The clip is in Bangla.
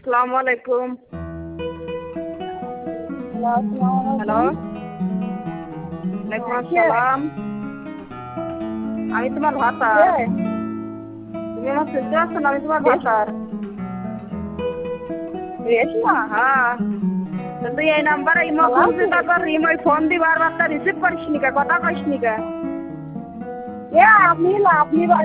আসসালামু আলাইকুম। হ্যালো, ওয়ালাইকুম আসসালাম। আমি তোমার ভাতার। তুমি আমার শুনতে পাচ্ছ না? আমি তোমার ভাতার। হ্যাঁ, তো তুই এই নাম্বারে ইমো খুলছি, তারপর ইমোয় ফোন দি বারবার, তা রিসিভ করিস নি কে? কথা কইস নি কে? আপনি